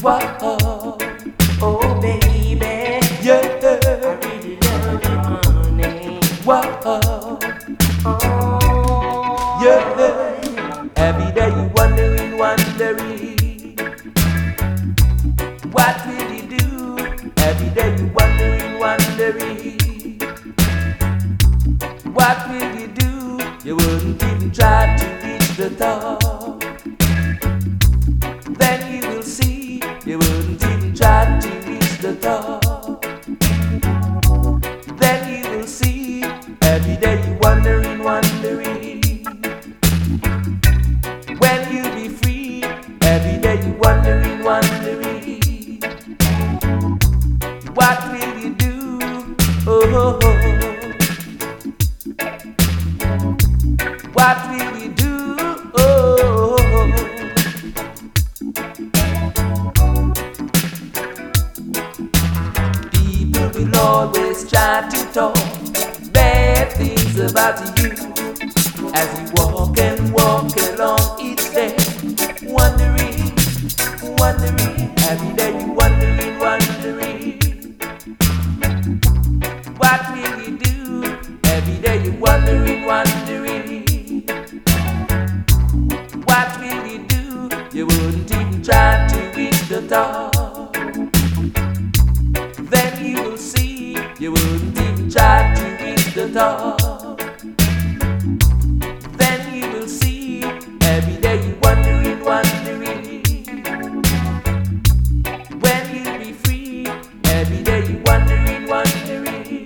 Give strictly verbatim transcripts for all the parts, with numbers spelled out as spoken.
Whoa, oh baby, yeah, I really love you, honey. Whoa, oh, yeah, every day you wondering, wondering, what will you do? Every day you wondering, wondering, what will you do? You wouldn't even try to reach the top. Then you will see, you wouldn't even try to reach the top. Then you will see, every day you wondering, wondering, when you be free. Every day you wondering, wondering, what will you do? Oh, oh, oh. What will you do? Oh, oh, oh. People will always try to talk bad things about you as you walk and walk along each day, wondering, wondering, every day you wondering, wondering, what will you do? Every day you wondering, wondering, what will you do? You wouldn't even try to reach the top. Then you will see, you wouldn't even try to reach the top. Then you will see, every day you wondering, wondering, when you be free. Every day you wondering, wondering,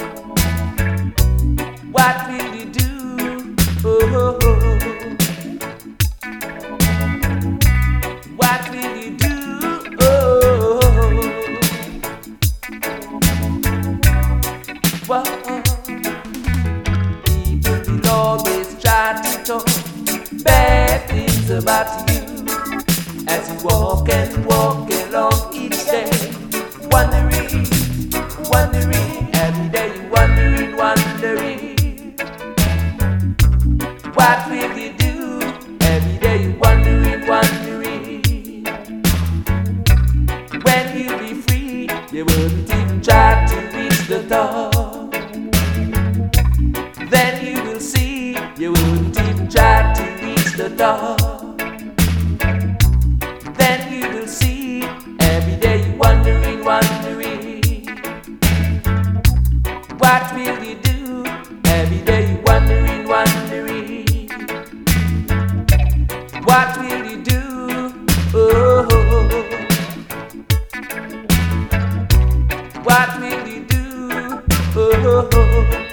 what will you do? Oh, oh, oh. What will you do? Oh, whoa. People will always try to talk bad things about you as you walk and walk along each day, wondering, wondering, every day you wondering, wondering, what will you do? Every day you wondering, wondering, when you be free. You wouldn't even try to reach the top. Then you will see, you wouldn't even try to reach the top. Then you will see, every day you wondering, wondering, what will you do? Every day you wondering, wondering, what will you do? Oh, what will you do? Oh,